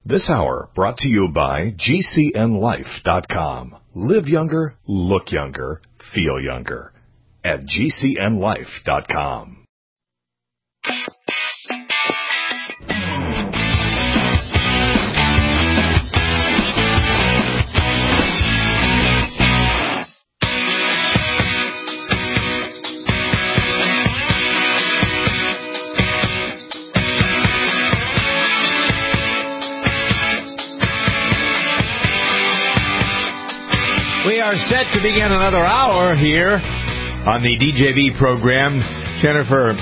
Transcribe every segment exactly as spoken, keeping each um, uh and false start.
This hour brought to you by G C N life dot com. Live younger, look younger, feel younger. At G C N life dot com. We are set to begin another hour here on the D J V program. Jennifer,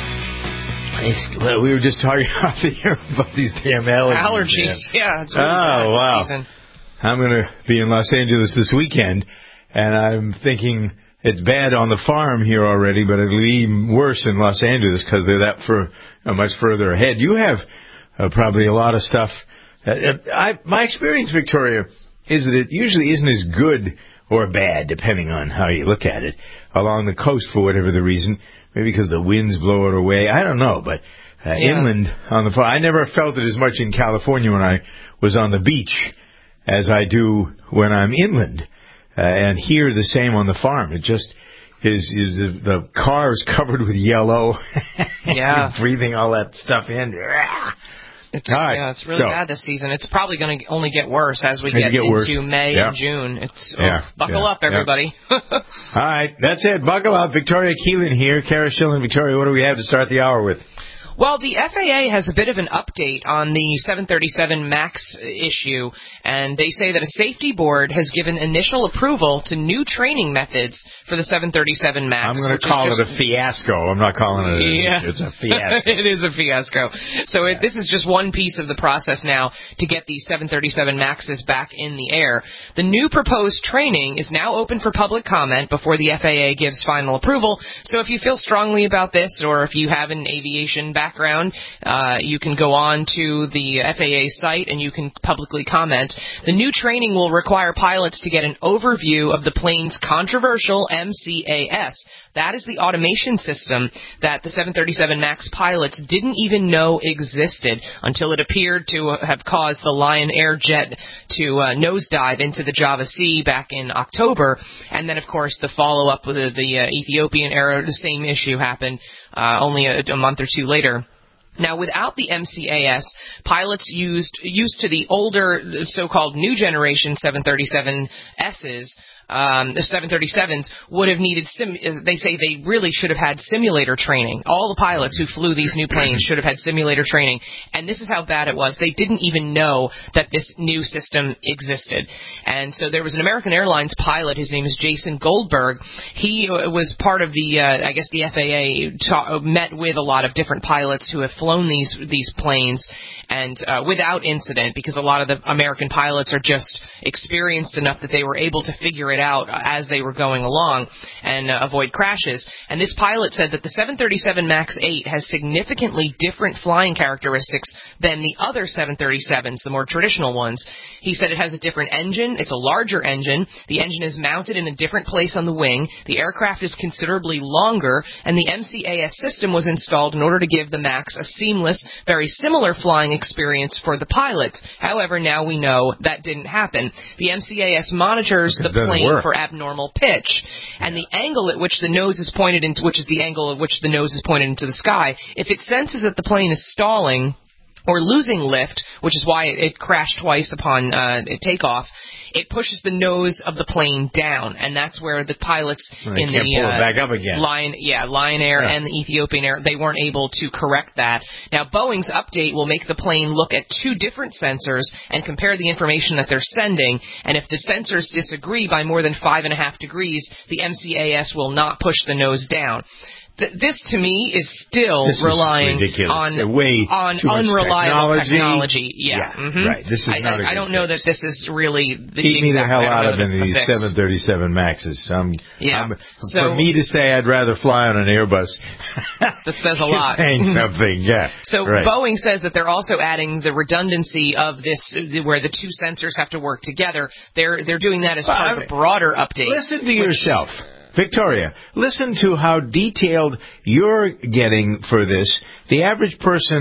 well, we were just talking about, the, about these damn allergies. Allergies, yeah. It's really oh, bad wow. season. I'm going to be in Los Angeles this weekend, and I'm thinking it's bad on the farm here already, but it'll be even worse in Los Angeles because they're that for uh, much further ahead. You have uh, probably a lot of stuff. Uh, I, my experience, Victoria, is that it usually isn't as good or bad, depending on how you look at it, along the coast for whatever the reason. Maybe because the winds blow it away. I don't know, but uh, yeah. inland on the farm, I never felt it as much in California when I was on the beach as I do when I'm inland. Uh, and here, the same on the farm. It just is, is the, the car is covered with yellow. Yeah. You're breathing all that stuff in. It's, right. Yeah, it's really so, bad this season. It's probably going to only get worse as we get, get, get into worse. May yeah. and June. It's yeah. oh, buckle yeah. up, everybody. Yeah. All right, that's it. Buckle up. Victoria Keelan here. Kara Schilling. Victoria, what do we have to start the hour with? Well, the F A A has a bit of an update on the seven thirty-seven MAX issue, and they say that a safety board has given initial approval to new training methods for the seven thirty-seven MAX. I'm going to call it a fiasco. I'm not calling it a, yeah. it's a fiasco. It is a fiasco. So it, this is just one piece of the process now to get these seven thirty-seven MAXes back in the air. The new proposed training is now open for public comment before the F A A gives final approval. So if you feel strongly about this, or if you have an aviation background, background, uh, you can go on to the F A A site and you can publicly comment. The new training will require pilots to get an overview of the plane's controversial M C A S. That is the automation system that the seven thirty-seven MAX pilots didn't even know existed until it appeared to have caused the Lion Air jet to uh, nosedive into the Java Sea back in October. And then, of course, the follow-up with the, the uh, Ethiopian Air, the same issue happened uh, only a, a month or two later. Now, without the M C A S, pilots used used to the older, so-called new generation seven thirty-seven S's, um, the seven thirty-sevens, would have needed, sim- they say they really should have had simulator training. All the pilots who flew these new planes should have had simulator training. And this is how bad it was. They didn't even know that this new system existed. And so there was an American Airlines pilot, his name is Jason Goldberg. He was part of the, uh, I guess the F A A ta- met with a lot of different pilots who have flown these, these planes, and uh, without incident, because a lot of the American pilots are just experienced enough that they were able to figure it out as they were going along and uh, avoid crashes. And this pilot said that the seven thirty-seven MAX eight has significantly different flying characteristics than the other seven thirty-sevens, the more traditional ones. He said it has a different engine. It's a larger engine. The engine is mounted in a different place on the wing. The aircraft is considerably longer, and the M C A S system was installed in order to give the MAX a seamless, very similar flying experience for the pilots. However, now we know that didn't happen. The M C A S monitors the plane work. for abnormal pitch, and the angle at which the nose is pointed into, which is the angle at which the nose is pointed into the sky, if it senses that the plane is stalling or losing lift, which is why it, it crashed twice upon uh, takeoff, it pushes the nose of the plane down, and that's where the pilots well, in can't the pull uh, it back up again. Lion, yeah, Lion Air yeah. and the Ethiopian Air, they weren't able to correct that. Now, Boeing's update will make the plane look at two different sensors and compare the information that they're sending, and if the sensors disagree by more than five and a half degrees, the M C A S will not push the nose down. Th- this, to me, is still this relying is on Way on too much unreliable technology. technology. Yeah, yeah mm-hmm. right. This is I, not I, a I don't good know fix. that this is really the Keep me the exact, hell I don't out know of that it's these the fix. seven thirty-seven Maxes. Um, Yeah. I'm, So- for me to say I'd rather fly on an Airbus, That says a lot. saying something. Yeah. So right. Boeing says that they're also adding the redundancy of this, where the two sensors have to work together. They're they're doing that as Well, part I of mean, a broader update. Listen to which, yourself. Victoria, listen to how detailed you're getting for this. The average person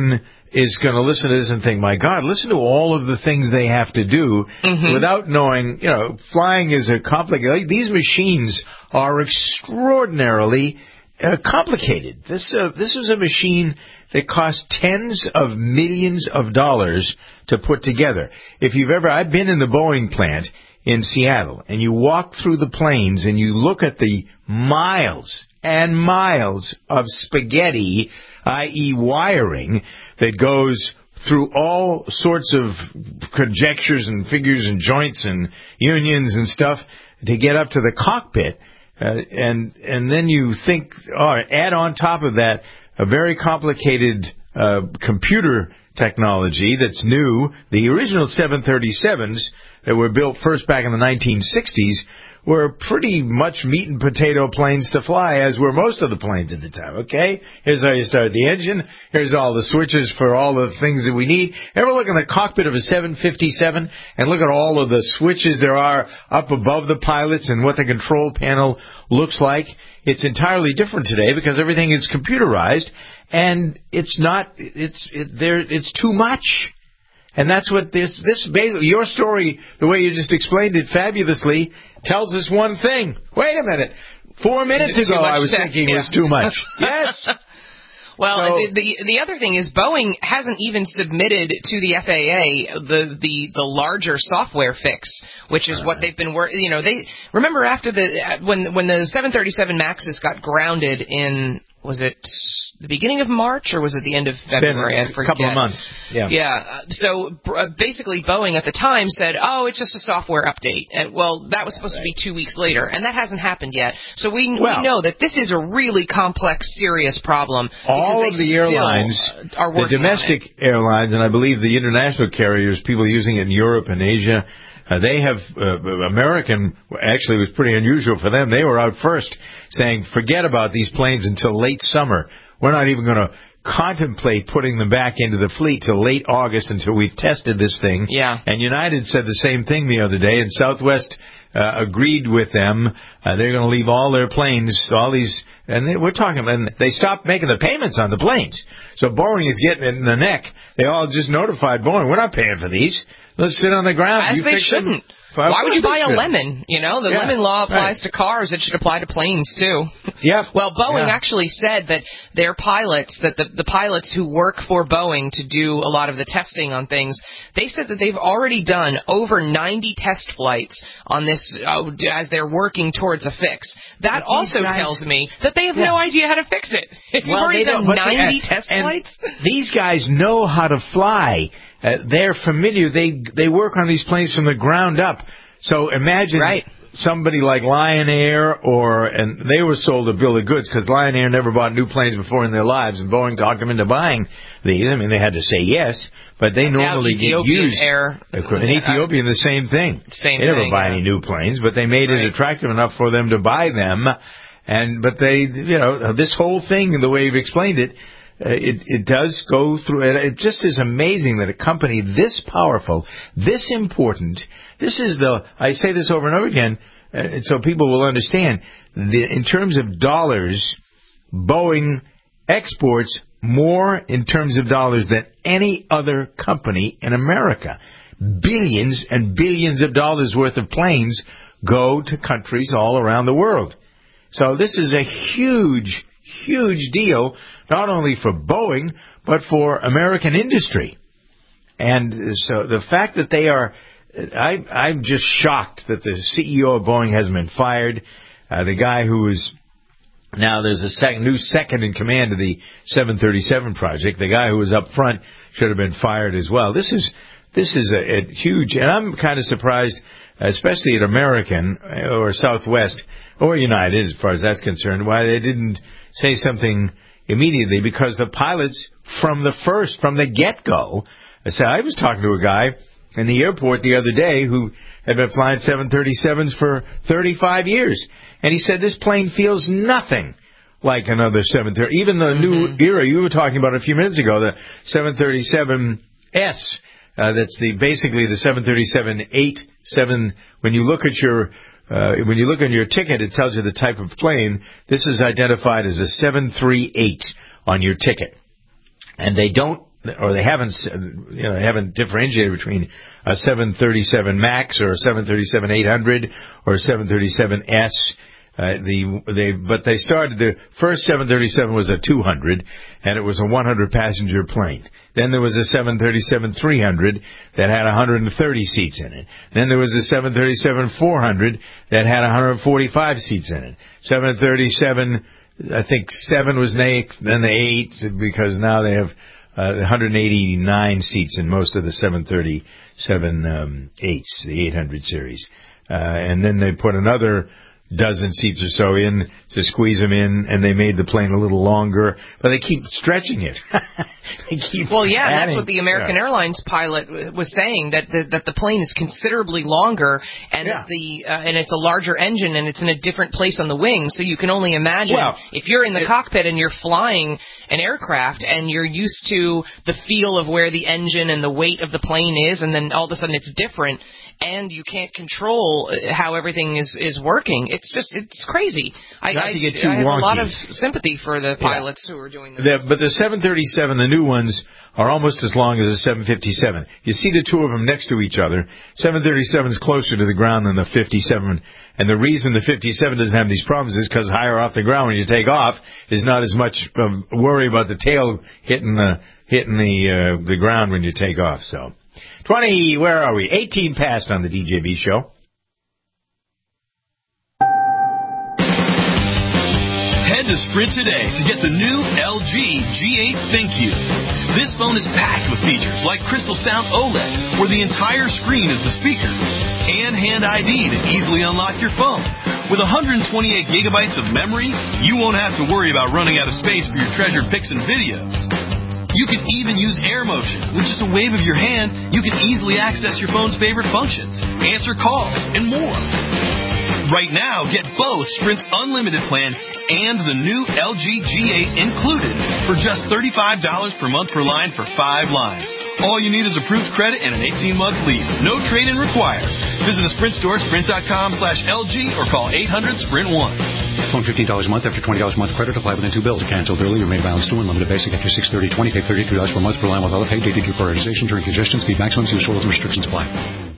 is going to listen to this and think, my God, listen to all of the things they have to do mm-hmm. without knowing, you know, flying is a complicated, these machines are extraordinarily uh, complicated. This, uh, this was a machine that cost tens of millions of dollars to put together. If you've ever, I've been in the Boeing plant in Seattle, and you walk through the planes and you look at the miles and miles of spaghetti, that is wiring, that goes through all sorts of conjectures and figures and joints and unions and stuff to get up to the cockpit. Uh, and and then you think, oh, add on top of that a very complicated uh, computer technology that's new. The original seven thirty-sevens that were built first back in the nineteen sixties were pretty much meat and potato planes to fly, as were most of the planes at the time, okay? Here's how you start the engine. Here's all the switches for all the things that we need. Ever look in the cockpit of a seven fifty-seven and look at all of the switches there are up above the pilots and what the control panel looks like? It's entirely different today because everything is computerized, and it's not, it's, it, there, it's too much. And that's what this, this, your story, the way you just explained it fabulously, tells us one thing. Wait a minute. Four minutes ago I was tech, thinking yeah. it was too much. Yes. Well, so, the the other thing is Boeing hasn't even submitted to the F A A the the, the larger software fix, which is uh, what they've been working. You know, they remember after the when when the seven thirty-seven Maxes got grounded in, was it the beginning of March or was it the end of February? I forget. A couple of months. Yeah. Yeah. So uh, basically, Boeing at the time said, "Oh, it's just a software update." And well, that was supposed right. to be two weeks later, and that hasn't happened yet. So we, well, we know that this is a really complex, serious problem. All of the airlines, are the domestic airlines, and I believe the international carriers, people using it in Europe and Asia. Uh, they have, uh, American, actually it was pretty unusual for them. They were out first saying, forget about these planes until late summer. We're not even going to contemplate putting them back into the fleet till late August until we've tested this thing. Yeah. And United said the same thing the other day, and Southwest uh, agreed with them. Uh, they're going to leave all their planes, all these, and they, we're talking, and they stopped making the payments on the planes. So Boeing is getting it in the neck. They all just notified Boeing, we're not paying for these. Let's sit on the ground. As you they shouldn't. Them. Why would you buy a lemon? You know, the yeah, lemon law applies right. to cars. It should apply to planes, too. Yep. Well, Boeing yeah. actually said that their pilots, that the, the pilots who work for Boeing to do a lot of the testing on things, they said that they've already done over ninety test flights on this uh, as they're working towards a fix. That but also guys, tells me that they have yeah. no idea how to fix it. If you've well, already done ninety they, test and flights. These guys know how to fly. Uh, they're familiar. They they work on these planes from the ground up. So imagine right. somebody like Lion Air, or and they were sold a bill of goods because Lion Air never bought new planes before in their lives, and Boeing talked them into buying these. I mean, they had to say yes, but they normally get used. Air, in Ethiopian, the same thing. Same they never thing, buy yeah. any new planes, but they made right. it attractive enough for them to buy them. And but they, you know, this whole thing, the way you've explained it. Uh, it, it does go through, it, it just is amazing that a company this powerful, this important, this is the, I say this over and over again, uh, so people will understand, the, in terms of dollars, Boeing exports more in terms of dollars than any other company in America. Billions and billions of dollars worth of planes go to countries all around the world. So this is a huge, huge deal, not only for Boeing, but for American industry. And so the fact that they are, I, I'm just shocked that the C E O of Boeing hasn't been fired. Uh, the guy who is, now there's a second, new second in command of the seven thirty-seven project, the guy who was up front should have been fired as well. This is, this is a, a huge, and I'm kind of surprised, especially at American or Southwest or United, as far as that's concerned, why they didn't say something immediately, because the pilots from the first, from the get-go, I said, I was talking to a guy in the airport the other day who had been flying seven thirty-sevens for thirty-five years, and he said this plane feels nothing like another seven thirty. Even the mm-hmm. new era you were talking about a few minutes ago, the seven thirty-seven S, uh, that's the basically the seven thirty-seven eight seven. When you look at your Uh, when you look on your ticket, it tells you the type of plane. This is identified as a seven thirty-eight on your ticket. And they don't or they haven't, you know, they haven't differentiated between a seven thirty-seven MAX or a seven thirty-seven eight hundred or a seven thirty-seven S. Uh, the they but they started the first seven thirty-seven was a two hundred, and it was a one hundred passenger plane. Then there was a seven thirty-seven three hundred that had one hundred thirty seats in it. Then there was a seven thirty-seven four hundred that had one hundred forty-five seats in it. seven thirty-seven, I think seven was next, then the eight, because now they have uh, one hundred eighty-nine seats in most of the seven thirty-seven um, eights, the eight hundred series. Uh, and then they put another dozen seats or so in to squeeze them in, and they made the plane a little longer, but they keep stretching it. they keep well, yeah, adding, that's what the American yeah. Airlines pilot was saying, that the, that the plane is considerably longer, and yeah. that the uh, and it's a larger engine, and it's in a different place on the wing. So you can only imagine well, if you're in the it, cockpit and you're flying an aircraft, and you're used to the feel of where the engine and the weight of the plane is, and then all of a sudden it's different, and you can't control how everything is, is working. It's just, it's crazy. I, Not I, to get too I have wonky. a lot of sympathy for the pilots yeah. who are doing this. The, but the seven thirty-seven, the new ones, are almost as long as the seven fifty-seven. You see the two of them next to each other. seven thirty-seven is closer to the ground than the fifty-seven. And the reason the fifty-seven doesn't have these problems is because higher off the ground when you take off is not as much um, worry about the tail hitting the hitting the uh, the ground when you take off. So, twenty, where are we? eighteen past on the D J B show. Head to Sprint today to get the new L G G eight ThinQ. This phone is packed with features like Crystal Sound OLED, where the entire screen is the speaker, and Hand I D to easily unlock your phone. With one hundred twenty-eight gigabytes of memory, you won't have to worry about running out of space for your treasured pics and videos. You can even use Air Motion. With just a wave of your hand, you can easily access your phone's favorite functions, answer calls, and more. Right now, get both Sprint's unlimited plan and the new L G G eight included for just thirty-five dollars per month per line for five lines. All you need is approved credit and an eighteen-month lease. No trade-in required. Visit a Sprint store, sprint.com slash LG, or call eight hundred sprint one. Phone fifteen dollars a month after twenty dollars a month credit. Apply within two bills. Canceled early or made balance due. Unlimited basic after six thirty twenty. Pay thirty-two dollars per month per line with other pay. Dated prioritization during congestion. Speed maximums. Use rules and restrictions apply.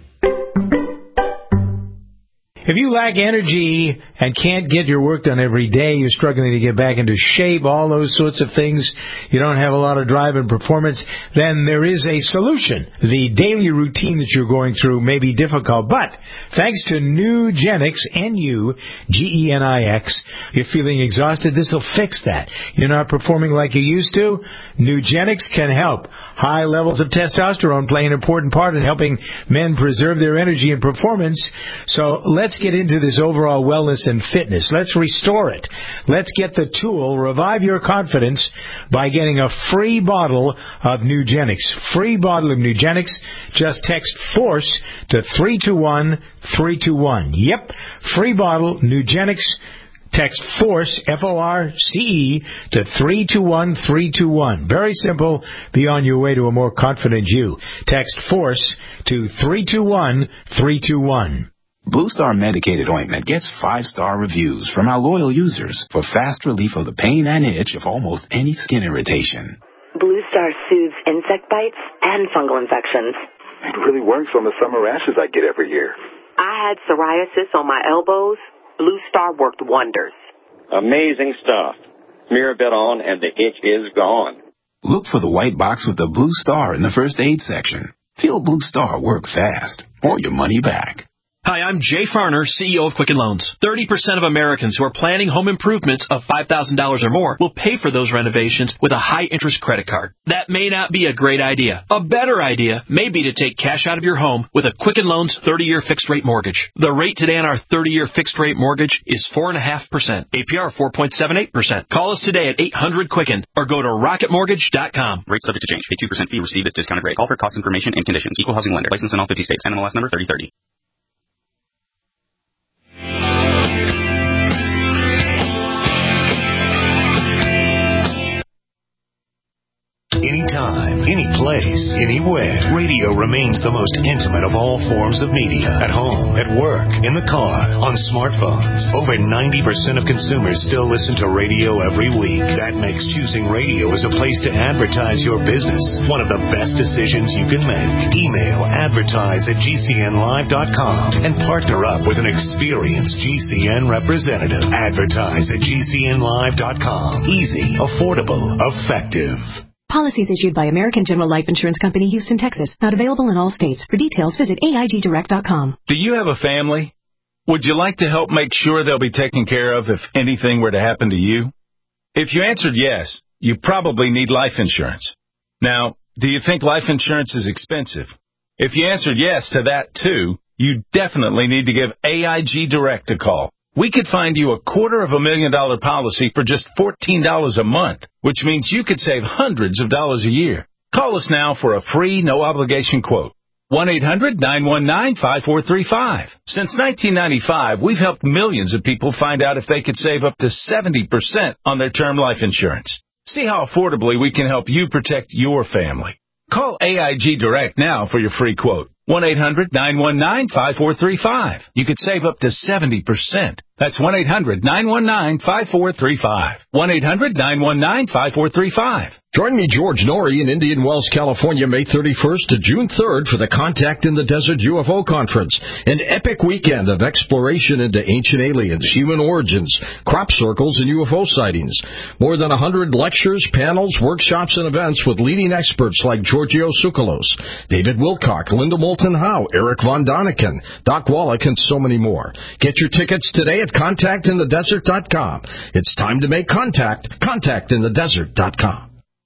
If you lack energy and can't get your work done every day, you're struggling to get back into shape, all those sorts of things, you don't have a lot of drive and performance, then there is a solution. The daily routine that you're going through may be difficult, but thanks to Nugenix, N U G E N I X, you're feeling exhausted, this will fix that. You're not performing like you used to? Nugenix can help. High levels of testosterone play an important part in helping men preserve their energy and performance, so let's get into this overall wellness and fitness. Let's restore it. Let's get the tool, revive your confidence, by getting a free bottle of Nugenix. Free bottle of Nugenix. Just text FORCE to three two one three two one. Yep, free bottle, Nugenix. Text FORCE, F O R C E, to three two one three two one. Very simple. Be on your way to a more confident you. Text FORCE to three two one three two one. Blue Star Medicated Ointment gets five-star reviews from our loyal users for fast relief of the pain and itch of almost any skin irritation. Blue Star soothes insect bites and fungal infections. It really works on the summer rashes I get every year. I had psoriasis on my elbows. Blue Star worked wonders. Amazing stuff. Smear a bit on and the itch is gone. Look for the white box with the Blue Star in the first aid section. Feel Blue Star work fast, or your money back. Hi, I'm Jay Farner, C E O of Quicken Loans. thirty percent of Americans who are planning home improvements of five thousand dollars or more will pay for those renovations with a high-interest credit card. That may not be a great idea. A better idea may be to take cash out of your home with a Quicken Loans thirty-year fixed-rate mortgage. The rate today on our thirty-year fixed-rate mortgage is four point five percent. A P R four point seven eight percent. Call us today at eight hundred Quicken or go to rocket mortgage dot com. Rate subject to change. Pay two percent fee. Receive this discounted rate. Call for cost information and conditions. Equal housing lender. License in all fifty states. N M L S number thirty thirty. Any anytime, any place, anywhere. Radio remains the most intimate of all forms of media. At home, at work, in the car, on smartphones. Over ninety percent of consumers still listen to radio every week. That makes choosing radio as a place to advertise your business one of the best decisions you can make. Email advertise at G C N live dot com and partner up with an experienced G C N representative. Advertise at G C N live dot com. Easy, affordable, effective. Policies issued by American General Life Insurance Company, Houston, Texas. Not available in all states. For details, visit A I G direct dot com. Do you have a family? Would you like to help make sure they'll be taken care of if anything were to happen to you? If you answered yes, you probably need life insurance. Now, do you think life insurance is expensive? If you answered yes to that too, you definitely need to give A I G Direct a call. We could find you a quarter of a million dollar policy for just fourteen dollars a month, which means you could save hundreds of dollars a year. Call us now for a free, no-obligation quote. one eight hundred nine one nine five four three five. Since nineteen ninety-five, we've helped millions of people find out if they could save up to seventy percent on their term life insurance. See how affordably we can help you protect your family. Call A I G Direct now for your free quote. one eight hundred nine one nine five four three five. You could save up to seventy percent. That's one eight hundred nine one nine five four three five. one eight hundred nine one nine five four three five. Join me, George Norrie, in Indian Wells, California, May thirty-first to June third for the Contact in the Desert U F O Conference, an epic weekend of exploration into ancient aliens, human origins, crop circles, and U F O sightings. More than one hundred lectures, panels, workshops, and events with leading experts like Giorgio Tsoukalos, David Wilcock, Linda Moulton Howe, Eric Von Daniken, Doc Wallach, and so many more. Get your tickets today at contact in the desert dot com. It's time to make contact. contact in the desert dot com.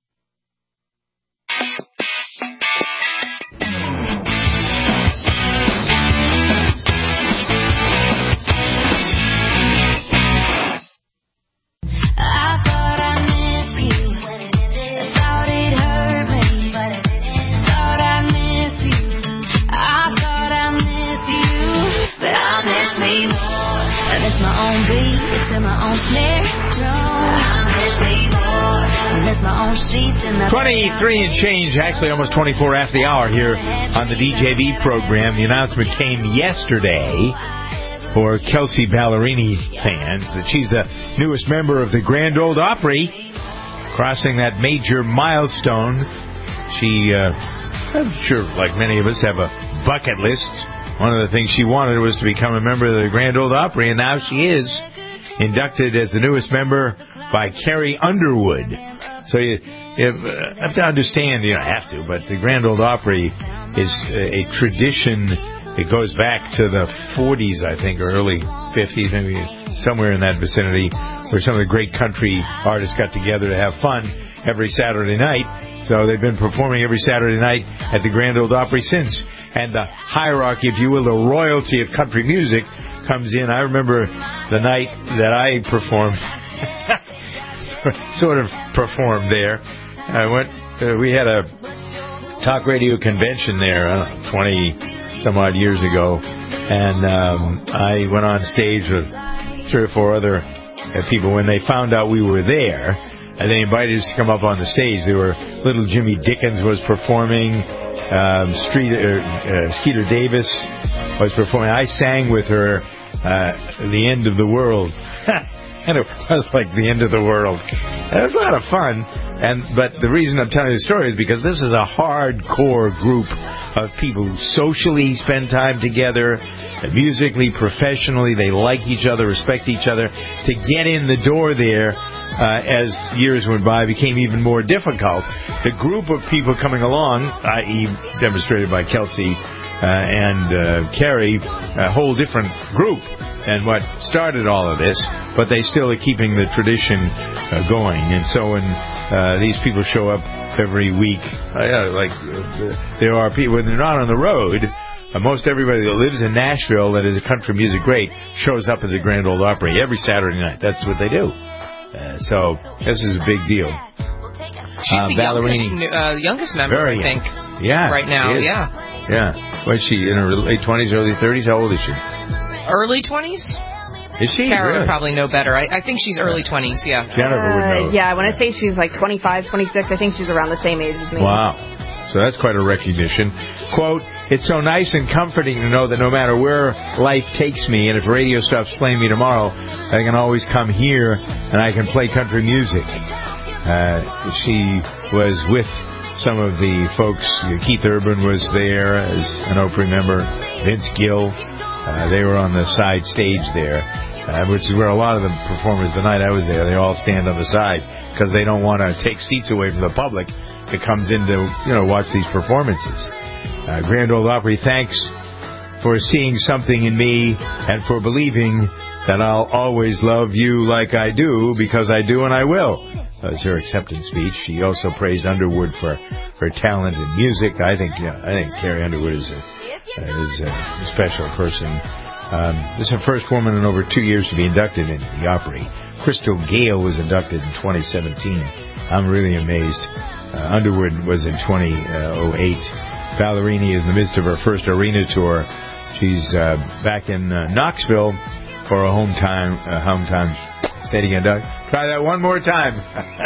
twenty-three and change, actually almost twenty-four after the hour here on the D J V program. The announcement came yesterday for Kelsea Ballerini fans that she's the newest member of the Grand Ole Opry, crossing that major milestone. She, uh, I'm sure, like many of us, have a bucket list. One of the things she wanted was to become a member of the Grand Ole Opry, and now she is inducted as the newest member by Carrie Underwood. So you, you have to understand, you don't have to, but the Grand Ole Opry is a tradition. It goes back to the forties, I think, or early fifties, maybe somewhere in that vicinity, where some of the great country artists got together to have fun every Saturday night. So they've been performing every Saturday night at the Grand Ole Opry since. And the hierarchy, if you will, the royalty of country music comes in. I remember the night that I performed, sort of performed there. I went, uh, we had a talk radio convention there, I don't know, twenty some odd years ago. And um, I went on stage with three or four other uh, people. When they found out we were there, and they invited us to come up on the stage. There were little Jimmy Dickens was performing. Um, Street, uh, uh, Skeeter Davis was performing. I sang with her uh, The End of the World. And it was like the end of the world. It was a lot of fun. And But the reason I'm telling you the story is because this is a hardcore group of people who socially spend time together, musically, professionally. They like each other, respect each other. To get in the door there, uh, as years went by, became even more difficult. The group of people coming along, that is demonstrated by Kelsea uh, and uh, Carrie, a whole different group and what started all of this, but they still are keeping the tradition uh, going. And so when uh, these people show up every week, uh, like uh, there are people, when they're not on the road, uh, most everybody that lives in Nashville that is a country music great shows up at the Grand Ole Opry every Saturday night. That's what they do. Uh, so this is a big deal. She's uh, the youngest, uh, youngest member, I think, yeah, right now. Yeah. Yeah. Was she in her late twenties, early thirties? How old is she? Early twenties? Is she? Kara really? would probably know better. I, I think she's early twenties, yeah. Jennifer would know. Uh, yeah, when I say she's like twenty-five, twenty-six, I think she's around the same age as me. Wow. So that's quite a recognition. Quote, it's so nice and comforting to know that no matter where life takes me, and if radio stops playing me tomorrow, I can always come here and I can play country music. Uh, she was with some of the folks. Keith Urban was there as an Oprah member. Vince Gill. Uh, they were on the side stage there, uh, which is where a lot of the performers, the night I was there, they all stand on the side because they don't want to take seats away from the public that comes in to, you know, watch these performances. Uh, Grand Ole Opry, thanks for seeing something in me and for believing that I'll always love you like I do because I do and I will. That was her acceptance speech. She also praised Underwood for her talent in music. I think, yeah, I think Carrie Underwood is a, uh, is a special person. Um, this is the first woman in over two years to be inducted into the Opry. Crystal Gale was inducted in twenty seventeen. I'm really amazed. Uh, Underwood was in twenty oh eight. Ballerini is in the midst of her first arena tour. She's uh, back in uh, Knoxville for a hometown, uh, hometown, say it again, Doug. Try that one more time.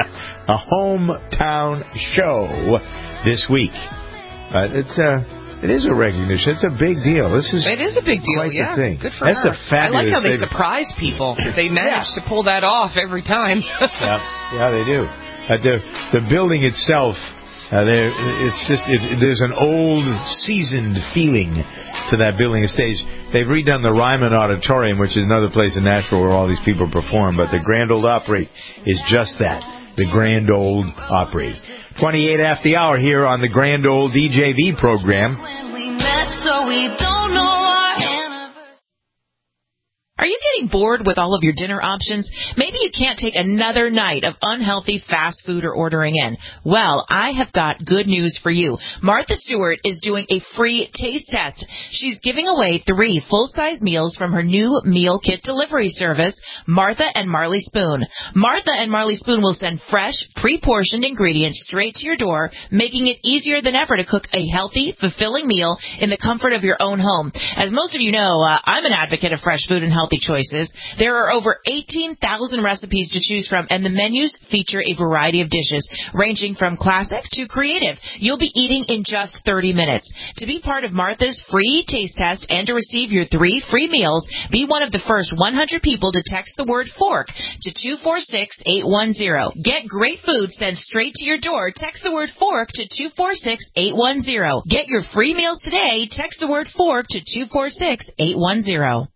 A hometown show this week. Uh, it's uh, it is a recognition. It's a big deal. This is it is a big deal. Quite yeah, the thing. Good for That's her. a fabulous. I like how they thing. surprise people. They manage yeah. to pull that off every time. yeah, yeah, they do. Uh, the the building itself, uh, there it's just it, there's an old, seasoned feeling to that building and stage. They've redone the Ryman Auditorium, which is another place in Nashville where all these people perform, but the Grand Ole Opry is just that, the Grand Ole Opry. twenty-eight after the hour here on the Grand Ole D J V program. When we met, so we don't know our anniversary. Are you getting bored with all of your dinner options? Maybe you can't take another night of unhealthy fast food or ordering in. Well, I have got good news for you. Martha Stewart is doing a free taste test. She's giving away three full-size meals from her new meal kit delivery service, Martha and Marley Spoon. Martha and Marley Spoon will send fresh, pre-portioned ingredients straight to your door, making it easier than ever to cook a healthy, fulfilling meal in the comfort of your own home. As most of you know, uh, I'm an advocate of fresh food and healthy choices. There are over eighteen thousand recipes to choose from, and the menus feature a variety of dishes, ranging from classic to creative. You'll be eating in just thirty minutes. To be part of Martha's free taste test and to receive your three free meals, be one of the first one hundred people to text the word fork to two four six, eight one zero. Get great food sent straight to your door. Text the word fork to two four six, eight one zero. Get your free meals today. Text the word fork to two four six, eight one zero.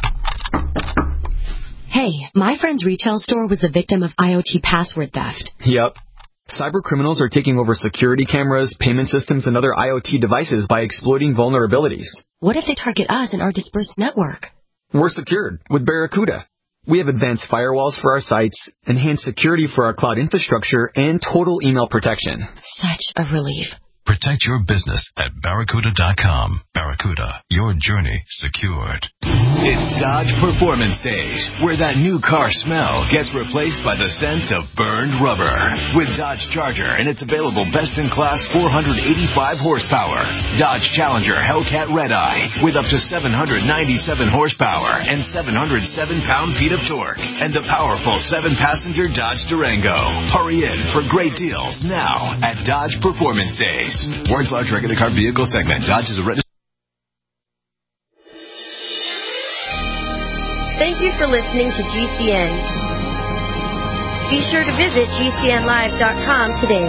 Hey, my friend's retail store was the victim of IoT password theft. Yep. Cyber criminals are taking over security cameras, payment systems, and other IoT devices by exploiting vulnerabilities. What if they target us and our dispersed network? We're secured with Barracuda. We have advanced firewalls for our sites, enhanced security for our cloud infrastructure, and total email protection. Such a relief. Protect your business at Barracuda dot com. Barracuda, your journey secured. It's Dodge Performance Days, where that new car smell gets replaced by the scent of burned rubber. With Dodge Charger and its available best-in-class four hundred eighty-five horsepower. Dodge Challenger Hellcat Redeye with up to seven hundred ninety-seven horsepower and seven hundred seven pound-feet of torque. And the powerful seven-passenger Dodge Durango. Hurry in for great deals now at Dodge Performance Days. Warren's large regular car vehicle segment. Dodge is a registered. Thank you for listening to G C N. Be sure to visit G C N live dot com today.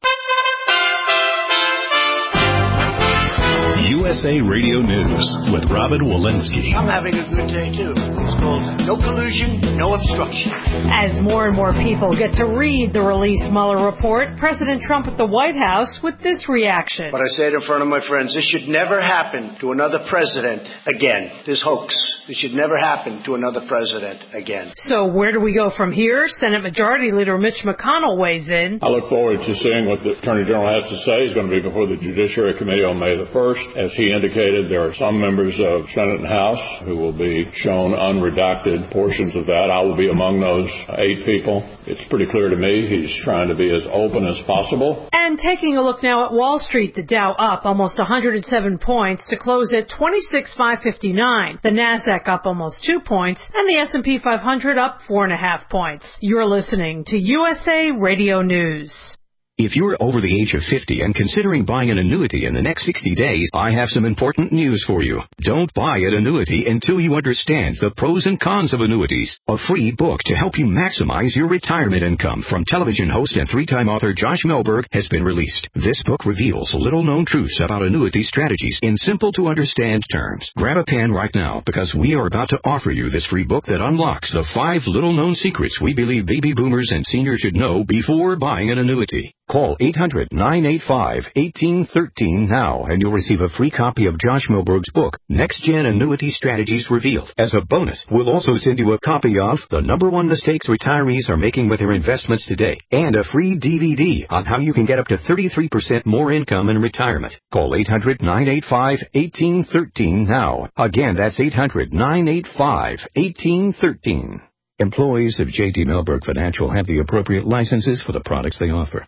U S A Radio News with Robin Walensky. I'm having a good day, too. It's called No Collusion, No Obstruction. As more and more people get to read the released Mueller report, President Trump at the White House with this reaction. But I say it in front of my friends, this should never happen to another president again. This hoax. This should never happen to another president again. So where do we go from here? Senate Majority Leader Mitch McConnell weighs in. I look forward to seeing what the Attorney General has to say. He's going to be before the Judiciary Committee on May the first. As As he indicated, there are some members of Senate and House who will be shown unredacted portions of that. I will be among those eight people. It's pretty clear to me he's trying to be as open as possible. And taking a look now at Wall Street, the Dow up almost one hundred seven points to close at twenty-six thousand five hundred fifty-nine. The Nasdaq up almost two points, and the S and P five hundred up four and a half points. You're listening to U S A Radio News. If you're over the age of fifty and considering buying an annuity in the next sixty days, I have some important news for you. Don't buy an annuity until you understand the pros and cons of annuities. A free book to help you maximize your retirement income from television host and three-time author Josh Melberg has been released. This book reveals little-known truths about annuity strategies in simple-to-understand terms. Grab a pen right now because we are about to offer you this free book that unlocks the five little-known secrets we believe baby boomers and seniors should know before buying an annuity. Call eight hundred, nine eight five, one eight one three now and you'll receive a free copy of Josh Melberg's book, Next Gen Annuity Strategies Revealed. As a bonus, we'll also send you a copy of The Number One Mistakes Retirees Are Making with Their Investments Today and a free D V D on how you can get up to thirty-three percent more income in retirement. Call eight hundred, nine eight five, one eight one three now. Again, that's eight hundred, nine eight five, one eight one three. Employees of J D Melberg Financial have the appropriate licenses for the products they offer.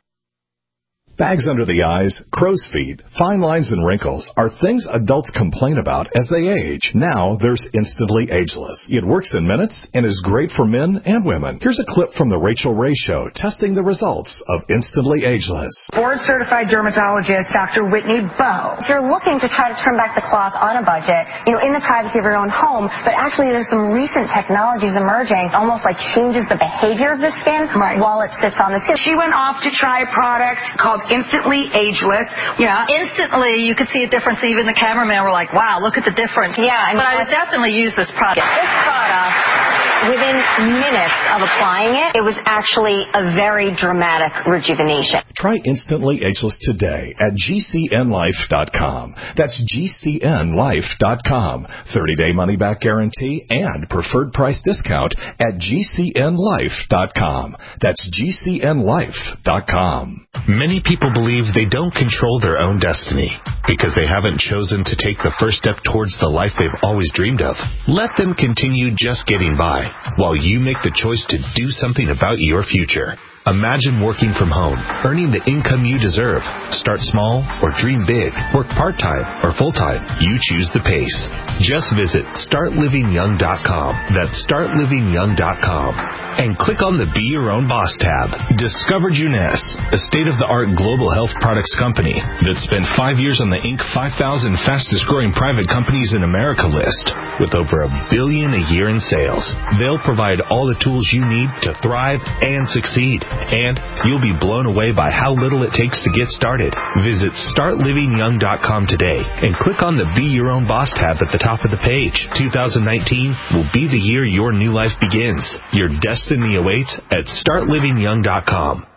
Bags under the eyes, crow's feet, fine lines, and wrinkles are things adults complain about as they age. Now there's Instantly Ageless. It works in minutes and is great for men and women. Here's a clip from the Rachel Ray Show testing the results of Instantly Ageless. Board-certified dermatologist Doctor Whitney Bowe. If you're looking to try to turn back the clock on a budget, you know, in the privacy of your own home, but actually there's some recent technologies emerging, almost like changes the behavior of the skin right. while it sits on the skin. She went off to try a product called Instantly Ageless. Yeah. Instantly, you could see a difference. Even the cameraman were like, wow, look at the difference. Yeah. And but I would definitely use this product. This product, within minutes of applying it, it was actually a very dramatic rejuvenation. Try Instantly Ageless today at G C N life dot com. That's G C N life dot com. thirty-day money-back guarantee and preferred price discount at G C N life dot com. That's G C N life dot com. Many people believe they don't control their own destiny because they haven't chosen to take the first step towards the life they've always dreamed of. Let them continue just getting by while you make the choice to do something about your future. Imagine working from home, earning the income you deserve. Start small or dream big. Work part-time or full-time. You choose the pace. Just visit start living young dot com. That's start living young dot com. And click on the Be Your Own Boss tab. Discover Juness, a state-of-the-art global health products company that spent five years on the Inc five thousand fastest-growing private companies in America list with over a billion a year in sales. They'll provide all the tools you need to thrive and succeed. And you'll be blown away by how little it takes to get started. Visit start living young dot com today and click on the Be Your Own Boss tab at the top of the page. two thousand nineteen will be the year your new life begins. Your destiny awaits at start living young dot com.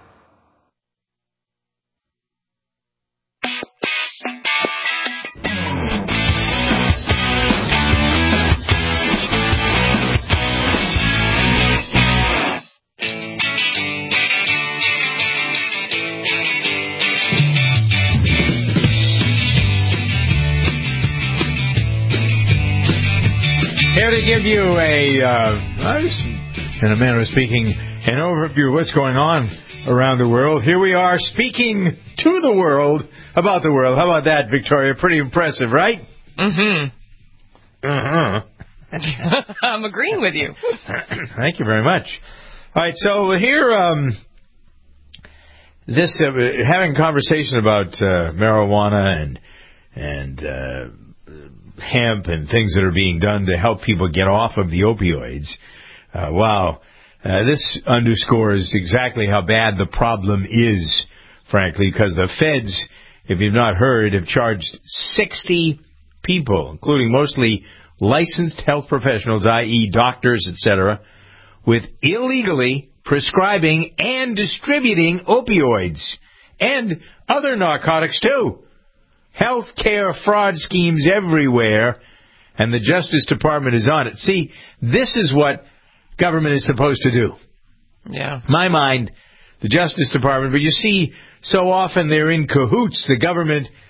Here to give you a, uh, in a manner of speaking, an overview of what's going on around the world. Here we are speaking to the world about the world. How about that, Victoria? Pretty impressive, right? Mm-hmm. Uh-huh. I'm agreeing with you. Thank you very much. All right, so here, um, this uh, having a conversation about uh, marijuana and and uh, hemp and things that are being done to help people get off of the opioids. Uh, wow. Uh, this underscores exactly how bad the problem is, frankly, because the feds, if you've not heard, have charged sixty people, including mostly licensed health professionals, that is doctors, et cetera, with illegally prescribing and distributing opioids and other narcotics, too. Healthcare fraud schemes everywhere, and the Justice Department is on it. See, this is what government is supposed to do. Yeah. My mind, the Justice Department, but you see, so often they're in cahoots. The government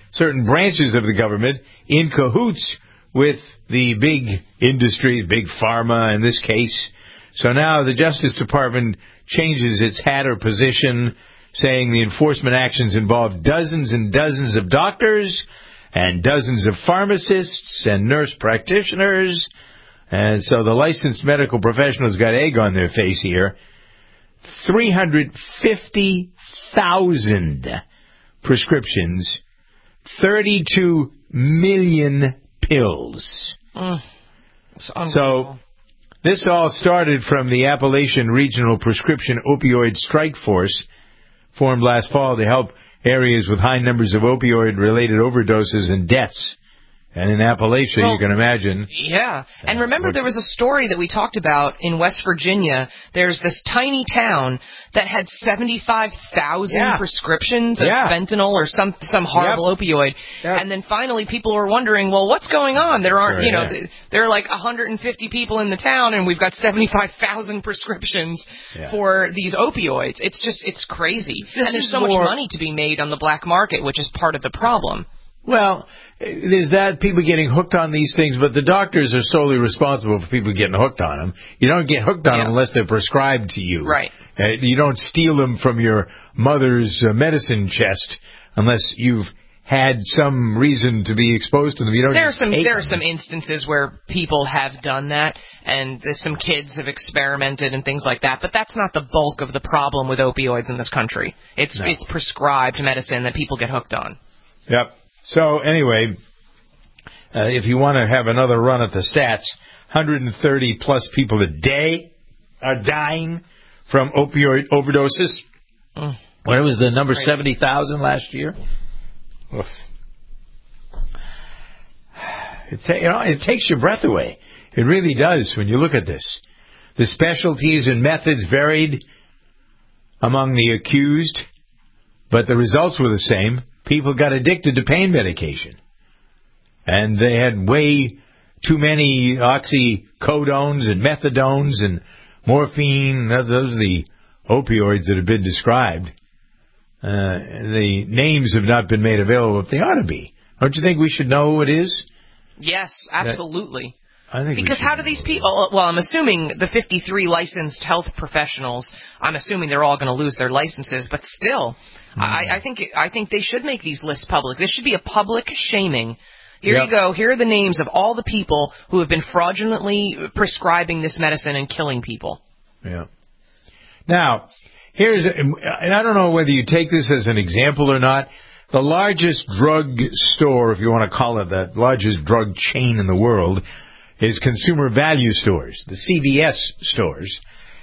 certain branches of the government in cahoots with the big industry, big pharma in this case. So now the Justice Department changes its hat or position, saying the enforcement actions involve dozens and dozens of doctors and dozens of pharmacists and nurse practitioners. And so the licensed medical professionals got egg on their face here. three hundred fifty thousand prescriptions, thirty-two million pills. Mm, so this all started from the Appalachian Regional Prescription Opioid Strike Force, formed last fall to help areas with high numbers of opioid-related overdoses and deaths. And in Appalachia, well, you can imagine. Yeah. And remember, there was a story that we talked about in West Virginia. There's this tiny town that had seventy-five thousand yeah. prescriptions of yeah. fentanyl or some some horrible yep. opioid. Yep. And then finally people were wondering, well, what's going on? There aren't, right, you know, yeah. there are like one hundred fifty people in the town, and we've got seventy-five thousand prescriptions yeah. for these opioids. It's just, it's crazy. This and there's so more... much money to be made on the black market, which is part of the problem. Well, there's that, people getting hooked on these things, but the doctors are solely responsible for people getting hooked on them. You don't get hooked on yeah. them unless they're prescribed to you. Right. Uh, you don't steal them from your mother's uh, medicine chest unless you've had some reason to be exposed to them. You don't there are just some take There are them. some instances where people have done that, and there's some kids have experimented and things like that, but that's not the bulk of the problem with opioids in this country. It's, no. it's prescribed medicine that people get hooked on. Yep. So, anyway, uh, if you want to have another run at the stats, one hundred thirty plus people a day are dying from opioid overdoses. Mm. What was the number, seventy thousand last year? Oof. It, ta- you know, it takes your breath away. It really does when you look at this. The specialties and methods varied among the accused, but the results were the same. People got addicted to pain medication. And they had way too many oxycodones and methadones and morphine. Those are the opioids that have been described. Uh, the names have not been made available, but they ought to be. Don't you think we should know who it is? Yes, absolutely. That, I think because how do these people... Well, I'm assuming the fifty-three licensed health professionals, I'm assuming they're all going to lose their licenses, but still... I, I think I think they should make these lists public. This should be a public shaming. Here yep. you go. Here are the names of all the people who have been fraudulently prescribing this medicine and killing people. Yeah. Now, here's, and I don't know whether you take this as an example or not. The largest drug store, if you want to call it that, largest drug chain in the world, is Consumer Value Stores, the C V S stores.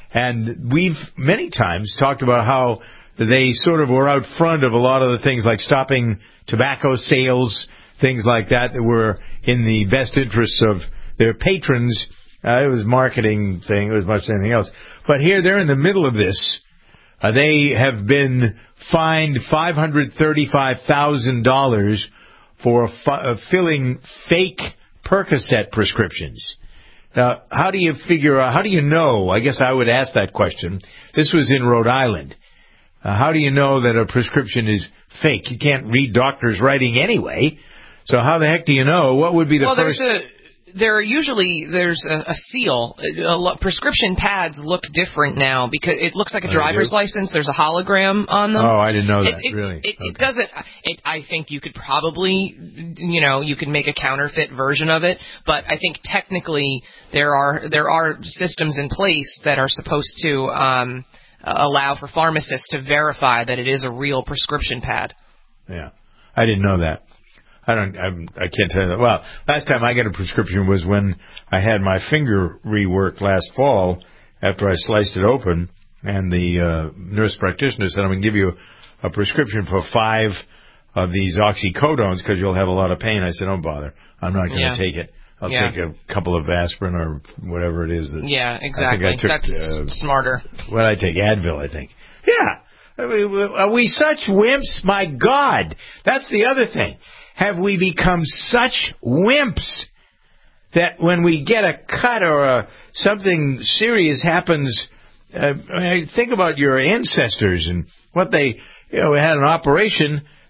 And we've many times talked about how they sort of were out front of a lot of the things like stopping tobacco sales, things like that that were in the best interests of their patrons. Uh, it was a marketing thing. It was much anything else. But here they're in the middle of this. Uh, they have been fined five hundred thirty-five thousand dollars for fi- uh, filling fake Percocet prescriptions. Now, how do you figure out, how do you know? I guess I would ask that question. This was in Rhode Island. Uh, how do you know that a prescription is fake? You can't read doctors' writing anyway. So how the heck do you know? What would be the well, first... Well, there's a, there are usually, there's a, a seal. A lo- prescription pads look different now because it looks like a oh, driver's license. There's a hologram on them. Oh, I didn't know that, it, it, really. It, okay. it doesn't, it, I think you could probably, you know, you could make a counterfeit version of it, but I think technically there are, there are systems in place that are supposed to, um, allow for pharmacists to verify that it is a real prescription pad. Yeah, I didn't know that. I don't. I'm, I can't tell you that. Well, last time I got a prescription was when I had my finger reworked last fall after I sliced it open, and the uh, nurse practitioner said, "I'm going to give you a prescription for five of these oxycodones because you'll have a lot of pain." I said, "Don't bother. I'm not going to yeah. take it. I'll yeah. take a couple of aspirin or whatever it is." That yeah, exactly. I think I took, That's uh, smarter. Well, I take Advil, I think. Yeah. I mean, are we such wimps? My God. That's the other thing. Have we become such wimps that when we get a cut or a, something serious happens, uh, I mean, think about your ancestors and what they, you know, had an operation.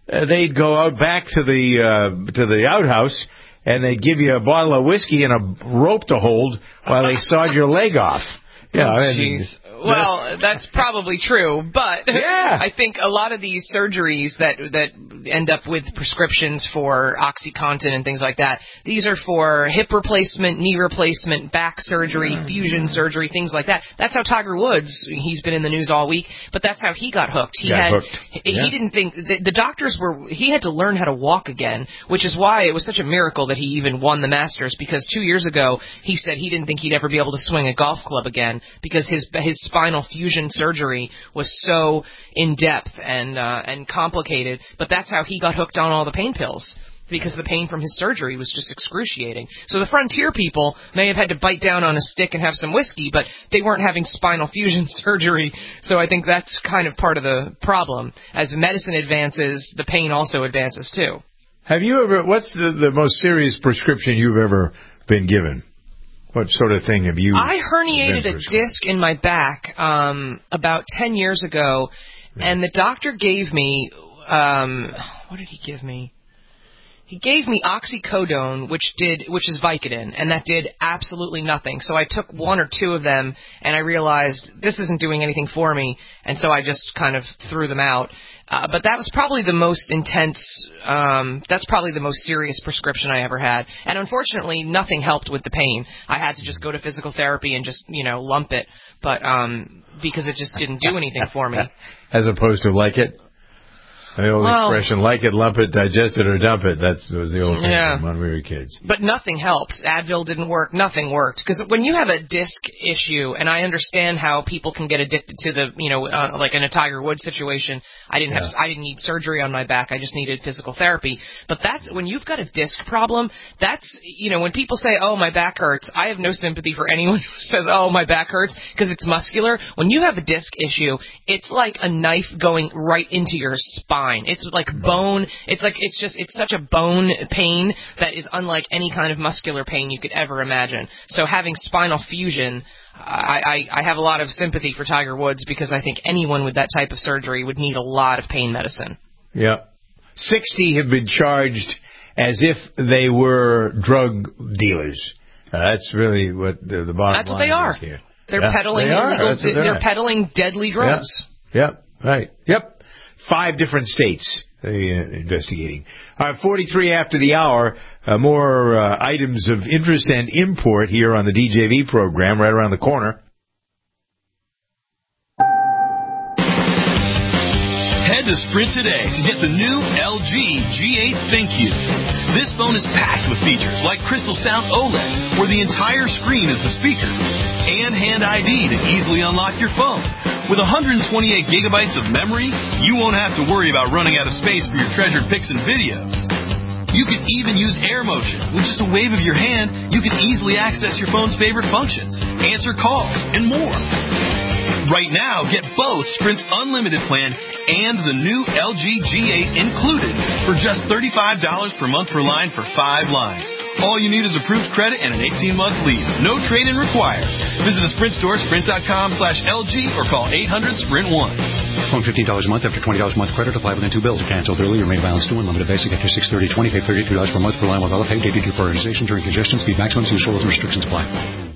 uh, they'd go out back to the uh, to the outhouse, and they'd give you a bottle of whiskey and a rope to hold while they sawed your leg off. Yeah, oh, I mean, jeez. Well, that's probably true, but yeah. I think a lot of these surgeries that that end up with prescriptions for OxyContin and things like that, these are for hip replacement, knee replacement, back surgery, fusion surgery, things like that. That's how Tiger Woods, he's been in the news all week, but that's how he got hooked. He got had hooked. He, yeah. he didn't think the, the doctors were he had to learn how to walk again, which is why it was such a miracle that he even won the Masters, because two years ago he said he didn't think he'd ever be able to swing a golf club again because his his spinal fusion surgery was so in-depth and uh, and complicated, but that's how he got hooked on all the pain pills, because the pain from his surgery was just excruciating. So the Frontier people may have had to bite down on a stick and have some whiskey, but they weren't having spinal fusion surgery, so I think that's kind of part of the problem. As medicine advances, the pain also advances too. Have you ever, what's the, the most serious prescription you've ever been given? What sort of thing have you... I herniated a disc in my back um, about ten years ago, and the doctor gave me... Um, what did he give me? He gave me oxycodone, which did, which is Vicodin, and that did absolutely nothing. So I took one or two of them, and I realized this isn't doing anything for me, and so I just kind of threw them out. Uh, but that was probably the most intense, um, that's probably the most serious prescription I ever had. And unfortunately, nothing helped with the pain. I had to just go to physical therapy and just, you know, lump it, but um, because it just didn't do anything for me. As opposed to like it? The old well, expression, like it, lump it, digest it, or dump it. That was the old thing yeah. when we were kids. But nothing helped. Advil didn't work. Nothing worked. Because when you have a disc issue, and I understand how people can get addicted to the, you know, uh, like in a Tiger Woods situation, I didn't have, yeah. I didn't need surgery on my back. I just needed physical therapy. But that's, when you've got a disc problem, that's, you know, when people say, oh, my back hurts, I have no sympathy for anyone who says, oh, my back hurts, because it's muscular. When you have a disc issue, it's like a knife going right into your spine. It's like bone, it's like, it's just, it's such a bone pain that is unlike any kind of muscular pain you could ever imagine. So having spinal fusion, I, I, I have a lot of sympathy for Tiger Woods, because I think anyone with that type of surgery would need a lot of pain medicine. Yeah. sixty have been charged as if they were drug dealers. Uh, that's really what the, the bottom that's line what they are. is here. They're yeah, peddling they are. illegal, they're, they're at. peddling deadly drugs. Yeah. Yep, right. Yep. Five different states they uh, investigating. All right, forty-three after the hour. Uh, more uh, items of interest and import here on the D J V program right around the corner. Head to Sprint today to get the new L G G eight ThinkU. This phone is packed with features like Crystal Sound OLED, where the entire screen is the speaker, and Hand I D to easily unlock your phone. With one hundred twenty-eight gigabytes of memory, you won't have to worry about running out of space for your treasured pics and videos. You can even use Air Motion. With just a wave of your hand, you can easily access your phone's favorite functions, answer calls, and more. Right now, get both Sprint's unlimited plan and the new L G G eight included for just thirty-five dollars per month per line for five lines. All you need is approved credit and an eighteen-month lease. No trade-in required. Visit a Sprint store, sprint.com slash LG, or call eight hundred sprint one. Phone fifteen dollars a month after twenty dollars a month credit. Apply within two bills. If canceled early, your main balance due. Unlimited basic after six thirty twenty. Pay thirty-two dollars per month per line with auto pay. Dated due for organization during congestion. Speed maximums. Use rules and restrictions apply.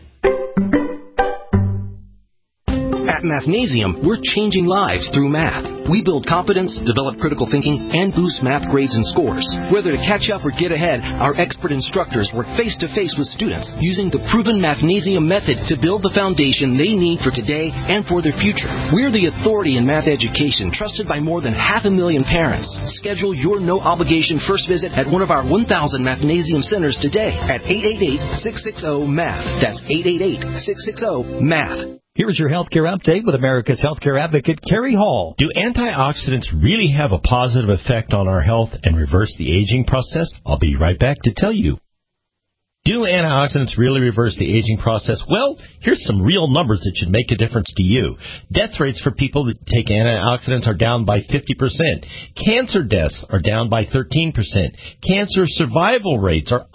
At Mathnasium, we're changing lives through math. We build confidence, develop critical thinking, and boost math grades and scores. Whether to catch up or get ahead, our expert instructors work face-to-face with students using the proven Mathnasium method to build the foundation they need for today and for their future. We're the authority in math education, trusted by more than half a million parents. Schedule your no-obligation first visit at one of our one thousand Mathnasium centers today at eight eight eight, six six zero, M A T H. That's eight eight eight, six six zero, M A T H. Here's your healthcare update with America's healthcare advocate, Kerry Hall. Do antioxidants really have a positive effect on our health and reverse the aging process? I'll be right back to tell you. Do antioxidants really reverse the aging process? Well, here's some real numbers that should make a difference to you. Death rates for people that take antioxidants are down by fifty percent. Cancer deaths are down by thirteen percent. Cancer survival rates are up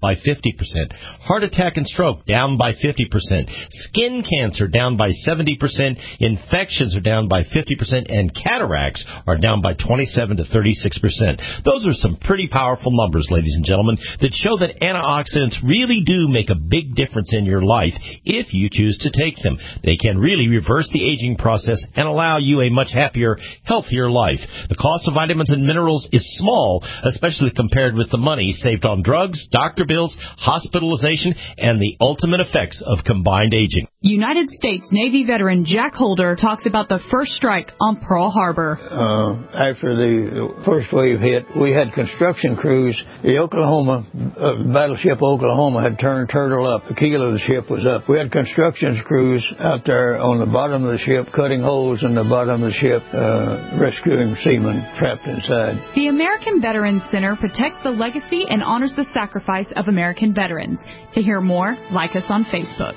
by fifty percent. Heart attack and stroke down by fifty percent. Skin cancer down by seventy percent. Infections are down by fifty percent. And cataracts are down by twenty-seven to thirty-six percent. Those are some pretty powerful numbers, ladies and gentlemen, that show that antioxidants really do make a big difference in your life if you choose to take them. They can really reverse the aging process and allow you a much happier, healthier life. The cost of vitamins and minerals is small, especially compared with the money saved on drugs, doctor bills, hospitalization, and the ultimate effects of combined aging. United States Navy veteran Jack Holder talks about the first strike on Pearl Harbor. Uh, after the first wave hit, we had construction crews. The Oklahoma, uh, battleship Oklahoma had turned turtle up. The keel of the ship was up. We had construction crews out there on the bottom of the ship, cutting holes in the bottom of the ship, uh, rescuing seamen trapped inside. The American Veterans Center protects the legacy and honors the sacrifice of American veterans. To hear more, like us on Facebook.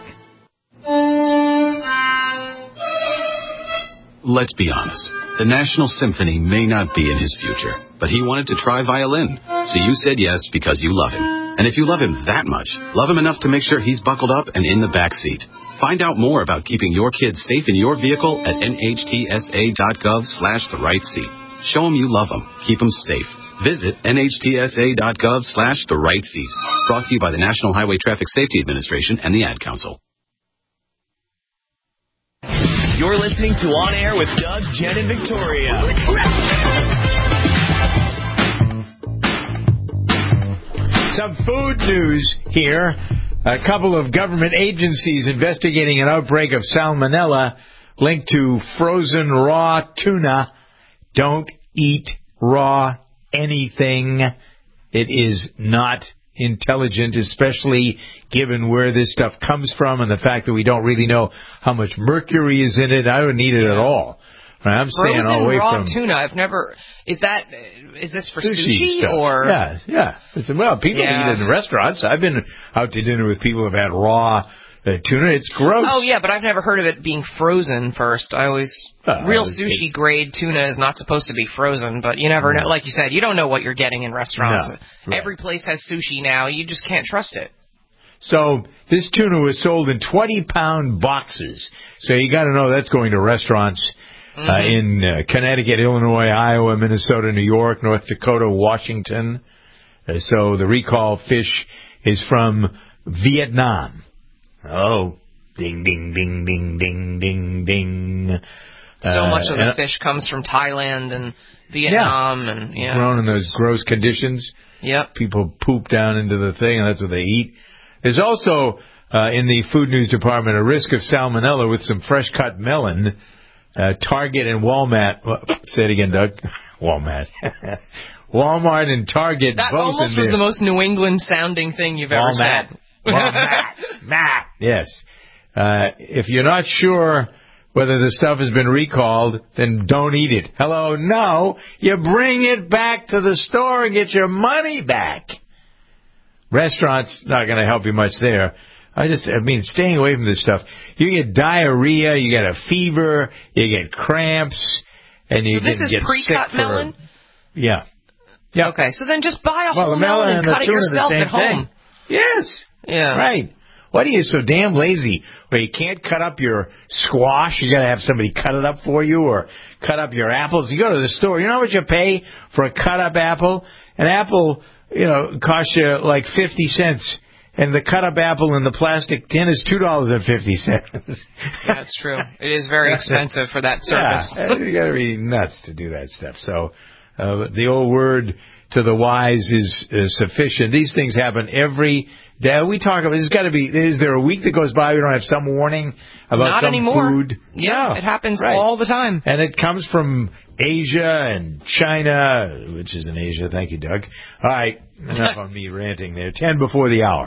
Let's be honest. The National Symphony may not be in his future, but he wanted to try violin. So you said yes because you love him. And if you love him that much, love him enough to make sure he's buckled up and in the back seat. Find out more about keeping your kids safe in your vehicle at nhtsa.gov slash the right seat. Show them you love them. Keep them safe. Visit nhtsa.gov slash the right seat. Brought to you by the National Highway Traffic Safety Administration and the Ad Council. You're listening to On Air with Doug, Jen, and Victoria. Some food news here. A couple of government agencies investigating an outbreak of salmonella linked to frozen raw tuna. Don't eat raw anything. It is not intelligent, especially given where this stuff comes from and the fact that we don't really know how much mercury is in it. I don't eat it at all. I'm staying Frozen all away raw from tuna. I've never. Is that? Is this for sushi, sushi stuff. or? Yeah, yeah. It's, well, people Yeah. eat it in restaurants. I've been out to dinner with people who've had raw uh, tuna. It's gross. Oh yeah, but I've never heard of it being frozen first. I always Uh, real it's- sushi grade tuna is not supposed to be frozen, but you never know. Like you said, you don't know what you're getting in restaurants. No, right. Every place has sushi now. You just can't trust it. So this tuna was sold in twenty pound boxes. So you got to know that's going to restaurants Mm-hmm. uh, in uh, Connecticut, Illinois, Iowa, Minnesota, New York, North Dakota, Washington. Uh, so the recall fish is from Vietnam. Oh, ding, ding, ding, ding, ding, ding, ding. So Uh, much of the and- fish comes from Thailand and Vietnam, and yeah, grown in those gross conditions. Yep. People poop down into the thing, and that's what they eat. There's also, uh, in the food news department, a risk of salmonella with some fresh-cut melon. Uh, Target and Walmart, say it again, Doug. Walmart. Walmart and Target that both almost in was there. the most New England sounding thing you've ever Walmart. said. Walmart. Matt. Yes. Uh, if you're not sure whether the stuff has been recalled, then don't eat it. Hello? No. You bring it back to the store and get your money back. Restaurants, not going to help you much there. I just, I mean, staying away from this stuff. You get diarrhea, you get a fever, you get cramps, and you So this get, is get pre-cut sick for, melon? Yeah. Yeah. Okay, so then just buy a Well, whole the melon melon and and the cut it tuna are the yourself same at home. thing. Yes. Yeah. Right. What are you so damn lazy where you can't cut up your squash? You got to have somebody cut it up for you, or cut up your apples. You go to the store. You know how much you pay for a cut up apple? An apple, you know, costs you like fifty cents. And the cut-up apple in the plastic tin is two dollars and fifty cents. Yeah, that's true. It is very expensive for that service. Yeah, you got to be nuts to do that stuff. So uh, the old word to the wise is, is sufficient. These things happen every day. We talk about, there's got to be, is there a week that goes by we don't have some warning about Not some anymore. food? Yeah, No. it happens Right. all the time. And it comes from Asia and China, which is in Asia. Thank you, Doug. All right, enough on me ranting there. Ten before the hour.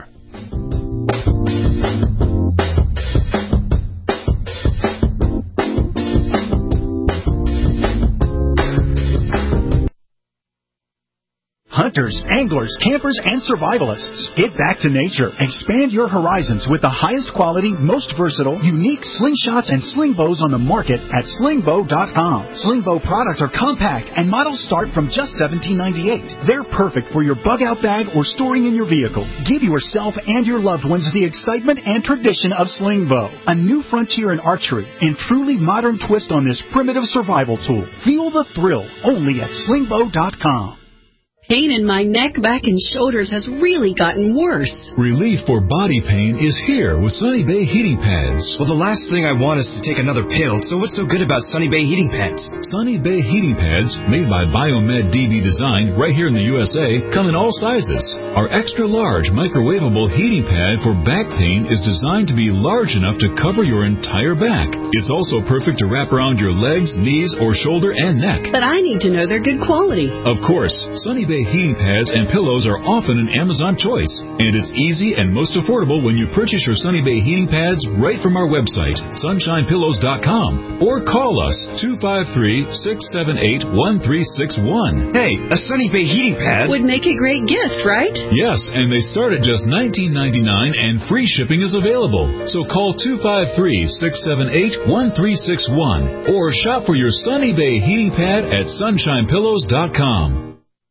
hunters, anglers, campers, and survivalists. Get back to nature. Expand your horizons with the highest quality, most versatile, unique slingshots and sling bows on the market at sling bow dot com. Sling bow products are compact and models start from just seventeen ninety-eight. They're perfect for your bug out bag or storing in your vehicle. Give yourself and your loved ones the excitement and tradition of sling bow, a new frontier in archery and truly modern twist on this primitive survival tool. Feel the thrill only at sling bow dot com. Pain in my neck, back, and shoulders has really gotten worse. Relief for body pain is here with Sunny Bay heating pads. Well, the last thing I want is to take another pill, so what's so good about Sunny Bay heating pads? Sunny Bay heating pads, made by Biomed D B Design right here in the U S A, come in all sizes. Our extra large microwavable heating pad for back pain is designed to be large enough to cover your entire back. It's also perfect to wrap around your legs, knees, or shoulder and neck. But I need to know they're good quality. Of course, Sunny Bay heating pads and pillows are often an Amazon choice, and it's easy and most affordable when you purchase your Sunny Bay heating pads right from our website, sunshine pillows dot com, or call us two five three, six seven eight, one three six one. Hey, a Sunny Bay heating pad would make a great gift, right? Yes, and they start at just nineteen ninety-nine and free shipping is available. So call two five three, six seven eight, one three six one or shop for your Sunny Bay heating pad at sunshine pillows dot com.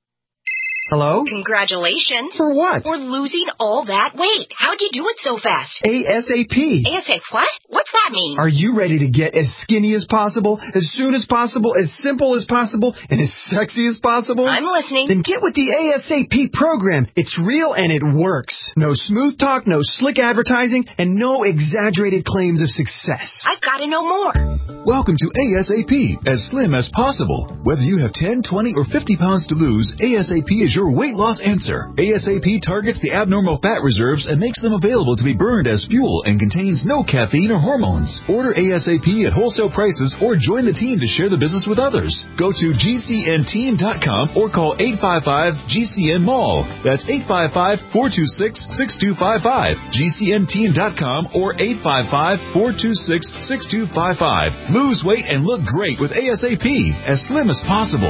Hello? Congratulations. For what? For losing all that weight. How'd you do it so fast? ASAP. ASAP what? What's that mean? Are you ready to get as skinny as possible, as soon as possible, as simple as possible, and as sexy as possible? I'm listening. Then get with the ASAP program. It's real and it works. No smooth talk, no slick advertising, and no exaggerated claims of success. I've got to know more. Welcome to ASAP, as slim as possible. Whether you have ten, twenty, or fifty pounds to lose, ASAP is your weight loss answer. ASAP targets the abnormal fat reserves and makes them available to be burned as fuel and contains no caffeine or hormones. Order ASAP at wholesale prices or join the team to share the business with others. Go to G C N team dot com or call eight five five G C N mall. That's eight five five, four two six, six two five five. G C N team dot com or eight five five, four two six, six two five five. Lose weight and look great with ASAP, as slim as possible.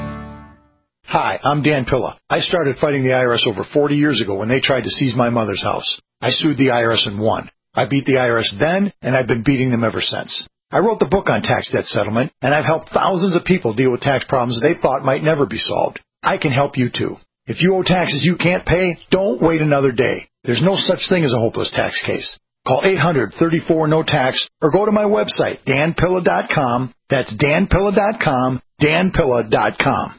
Hi, I'm Dan Pilla. I started fighting the I R S over forty years ago when they tried to seize my mother's house. I sued the I R S and won. I beat the I R S then, and I've been beating them ever since. I wrote the book on tax debt settlement, and I've helped thousands of people deal with tax problems they thought might never be solved. I can help you too. If you owe taxes you can't pay, don't wait another day. There's no such thing as a hopeless tax case. Call eight hundred, thirty-four, no tax or go to my website, dan pilla dot com. That's dan pilla dot com, dan pilla dot com.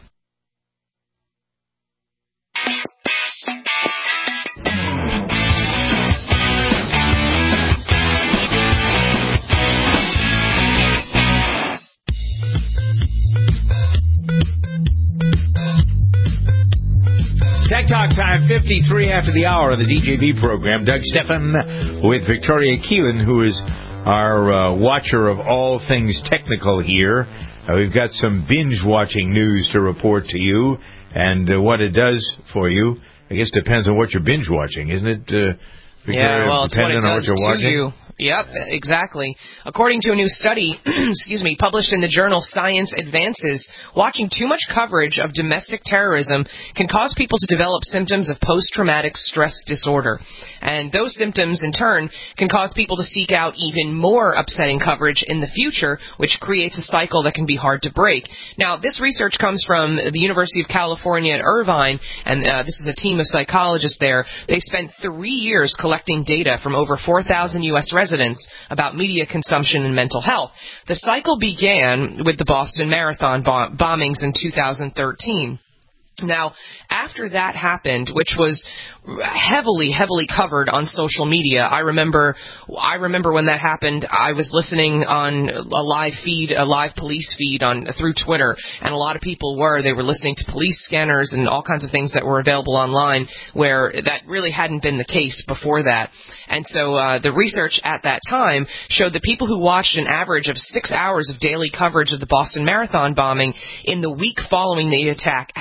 Tech Talk time, fifty-three after the hour of the D J B program. Doug Steffen with Victoria Keelan, who is our uh, watcher of all things technical here. Uh, we've got some binge-watching news to report to you, and uh, what it does for you, I guess, depends on what you're binge-watching, isn't it, uh, Victoria? Yeah, well, it's what it does what you're to watching? you. Yep, exactly. According to a new study, excuse me, published in the journal Science Advances, watching too much coverage of domestic terrorism can cause people to develop symptoms of post-traumatic stress disorder. And those symptoms, in turn, can cause people to seek out even more upsetting coverage in the future, which creates a cycle that can be hard to break. Now, this research comes from the University of California at Irvine, and uh, this is a team of psychologists there. They spent three years collecting data from over four thousand U S residents about media consumption and mental health. The cycle began with the Boston Marathon bomb- bombings in two thousand thirteen. Now, after that happened, which was heavily, heavily covered on social media, I remember, I remember when that happened, I was listening on a live feed, a live police feed on through Twitter, and a lot of people were, they were listening to police scanners and all kinds of things that were available online where that really hadn't been the case before that. And so uh, the research at that time showed that people who watched an average of six hours of daily coverage of the Boston Marathon bombing in the week following the attack had actually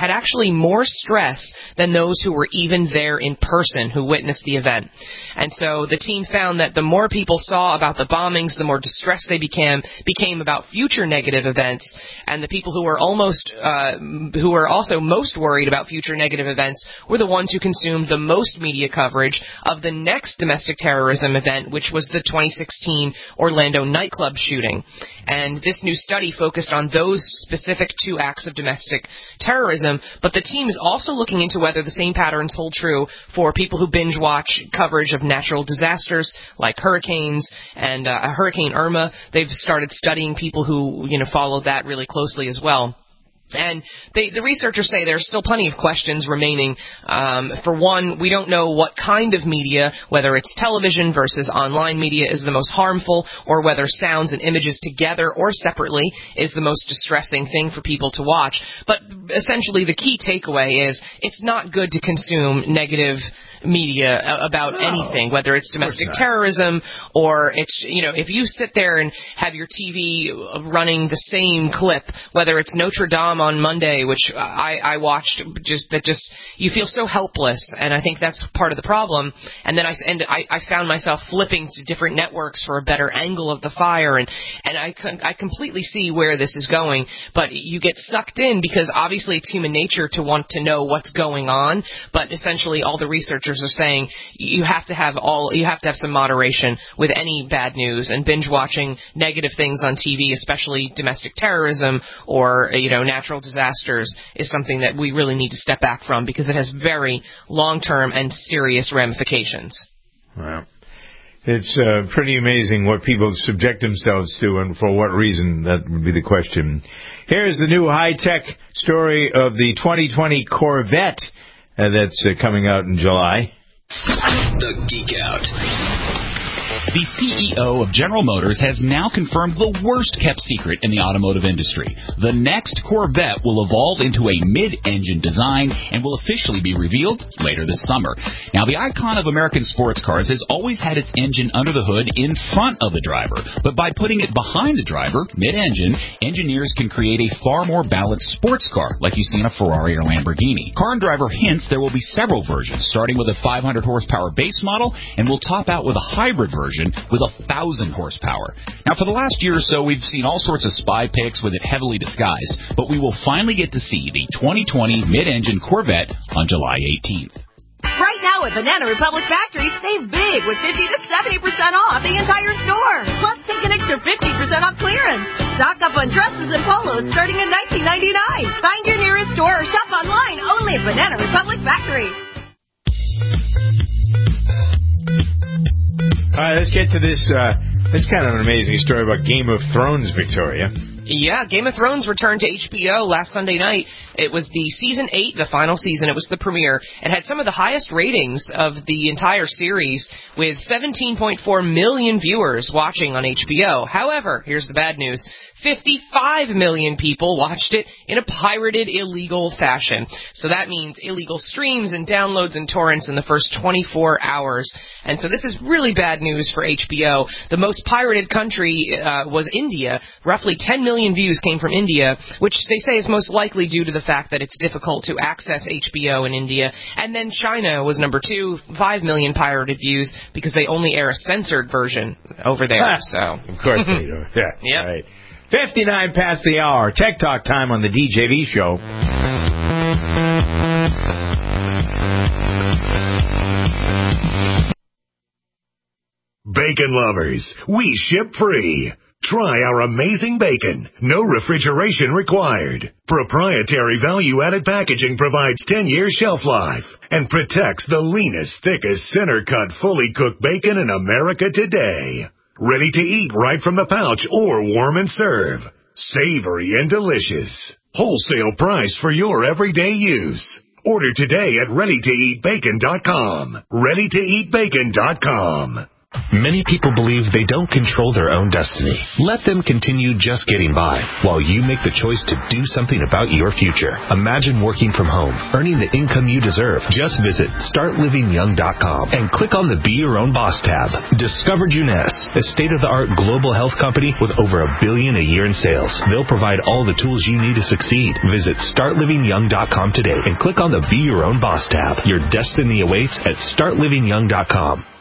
actually more stress than those who were even there in person who witnessed the event. And so the team found that the more people saw about the bombings, the more distressed they became became about future negative events, and the people who were almost uh, who were also most worried about future negative events were the ones who consumed the most media coverage of the next domestic terrorism event, which was the twenty sixteen Orlando nightclub shooting. And this new study focused on those specific two acts of domestic terrorism, but the team is also looking into whether the same patterns hold true for people who binge watch coverage of natural disasters like hurricanes and uh, Hurricane Irma. They've started studying people who, you know, follow that really closely as well. And they, the researchers say there's still plenty of questions remaining. Um, for one, we don't know what kind of media, whether it's television versus online media, is the most harmful, or whether sounds and images together or separately is the most distressing thing for people to watch. But essentially the key takeaway is it's not good to consume negative media about no, anything, whether it's domestic terrorism or it's, you know, if you sit there and have your T V running the same clip, whether it's Notre Dame on Monday, which I, I watched, just that just, you feel so helpless, and I think that's part of the problem. And then I, and I, I found myself flipping to different networks for a better angle of the fire, and, and I, I completely see where this is going, but you get sucked in because obviously it's human nature to want to know what's going on, but essentially all the researchers are saying you have to have all you have to have some moderation with any bad news, and binge watching negative things on T V, especially domestic terrorism or, you know, natural disasters, is something that we really need to step back from because it has very long-term and serious ramifications. Wow. It's uh, pretty amazing what people subject themselves to and for what reason. That would be the question. Here's the new high-tech story of the twenty twenty Corvette Uh, that's uh, coming out in July. The Geek Out. The C E O of General Motors has now confirmed the worst-kept secret in the automotive industry. The next Corvette will evolve into a mid-engine design and will officially be revealed later this summer. Now, the icon of American sports cars has always had its engine under the hood in front of the driver. But by putting it behind the driver, mid-engine, engineers can create a far more balanced sports car, like you see in a Ferrari or Lamborghini. Car and Driver hints there will be several versions, starting with a five hundred horsepower base model, and will top out with a hybrid version with a one thousand horsepower. Now, for the last year or so, we've seen all sorts of spy pics with it heavily disguised, but we will finally get to see the twenty twenty mid-engine Corvette on July eighteenth. Right now at Banana Republic Factory, save big with fifty to seventy percent off the entire store. Plus, take an extra fifty percent off clearance. Stock up on dresses and polos starting at nineteen ninety-nine. Find your nearest store or shop online only at Banana Republic Factory. All right, let's get to this. Uh, this is kind of an amazing story about Game of Thrones, Victoria. Yeah, Game of Thrones returned to H B O last Sunday night. It was the season eight, the final season. It was the premiere. It had some of the highest ratings of the entire series, with seventeen point four million viewers watching on H B O. However, here's the bad news. fifty-five million people watched it in a pirated, illegal fashion. So that means illegal streams and downloads and torrents in the first twenty-four hours. And so this is really bad news for H B O. The most pirated country uh, was India. Roughly ten million views came from India, which they say is most likely due to the fact that it's difficult to access H B O in India. And then China was number two, five million pirated views, because they only air a censored version over there. Ah, so of course they do. Yeah. Yep. Right. fifty-nine past the hour. Tech Talk time on the D J V show. Bacon lovers, we ship free. Try our amazing bacon. No refrigeration required. Proprietary value-added packaging provides ten years shelf life and protects the leanest, thickest, center-cut, fully cooked bacon in America today. Ready to eat right from the pouch or warm and serve. Savory and delicious. Wholesale price for your everyday use. Order today at ready to eat bacon dot com. ready to eat bacon dot com. Many people believe they don't control their own destiny. Let them continue just getting by while you make the choice to do something about your future. Imagine working from home, earning the income you deserve. Just visit start living young dot com and click on the Be Your Own Boss tab. Discover Juness, a state-of-the-art global health company with over a billion a year in sales. They'll provide all the tools you need to succeed. Visit start living young dot com today and click on the Be Your Own Boss tab. Your destiny awaits at start living young dot com.